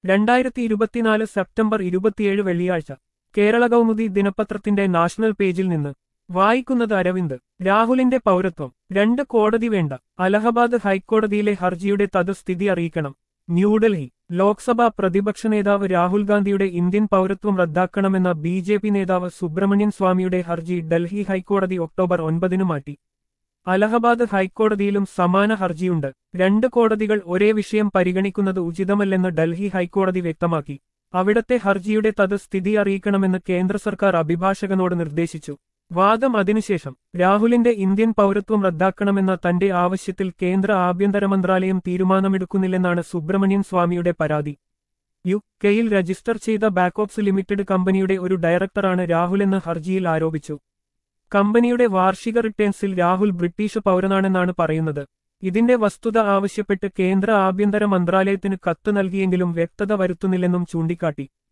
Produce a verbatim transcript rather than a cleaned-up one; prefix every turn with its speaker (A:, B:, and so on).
A: രണ്ടായിരത്തി ഇരുപത്തിനാല് സെപ്റ്റംബർ ഇരുപത്തിയേഴ് വെള്ളിയാഴ്ച കേരള കൗമുദി ദിനപത്രത്തിന്റെ നാഷണൽ പേജിൽ നിന്ന് വായിക്കുന്നത് അരവിന്ദ്. രാഹുലിന്റെ പൗരത്വം രണ്ട് കോടതി വേണ്ട, അലഹബാദ് ഹൈക്കോടതിയിലെ ഹർജിയുടെ തതുസ്ഥിതി അറിയിക്കണം. ന്യൂഡൽഹി. ലോക്സഭാ പ്രതിപക്ഷ നേതാവ് രാഹുൽ ഗാന്ധിയുടെ ഇന്ത്യൻ പൗരത്വം റദ്ദാക്കണമെന്ന ബി ജെ പി നേതാവ് സുബ്രഹ്മണ്യൻ സ്വാമിയുടെ ഹർജി ഡൽഹി ഹൈക്കോടതി ഒക്ടോബർ ഒൻപതിനു മാറ്റി. അലഹബാദ് ഹൈക്കോടതിയിലും സമാന ഹർജിയുണ്ട്. രണ്ട് കോടതികൾ ഒരേ വിഷയം പരിഗണിക്കുന്നത് ഉചിതമല്ലെന്ന് ഡൽഹി ഹൈക്കോടതി വ്യക്തമാക്കി. അവിടത്തെ ഹർജിയുടെ തതുസ്ഥിതി അറിയിക്കണമെന്ന് കേന്ദ്ര സർക്കാർ അഭിഭാഷകനോട് നിർദ്ദേശിച്ചു. വാദം അതിനുശേഷം. രാഹുലിന്റെ ഇന്ത്യൻ പൗരത്വം റദ്ദാക്കണമെന്ന തന്റെ ആവശ്യത്തിൽ കേന്ദ്ര ആഭ്യന്തര മന്ത്രാലയം തീരുമാനമെടുക്കുന്നില്ലെന്നാണ് സുബ്രഹ്മണ്യൻ സ്വാമിയുടെ പരാതി. യു കെയിൽ രജിസ്റ്റർ ചെയ്ത ബാക്കോപ്സ് ലിമിറ്റഡ് കമ്പനിയുടെ ഒരു ഡയറക്ടറാണ് രാഹുലെന്ന് ഹർജിയിൽ ആരോപിച്ചു. കമ്പനിയുടെ വാർഷിക റിട്ടേൺസിൽ രാഹുൽ ബ്രിട്ടീഷ് പൗരനാണെന്നാണ് പറയുന്നത്. ഇതിന്റെ വസ്തുത ആവശ്യപ്പെട്ട് കേന്ദ്ര ആഭ്യന്തര മന്ത്രാലയത്തിന് കത്ത് നൽകിയെങ്കിലും വ്യക്തത വരുത്തുന്നില്ലെന്നും ചൂണ്ടിക്കാട്ടി.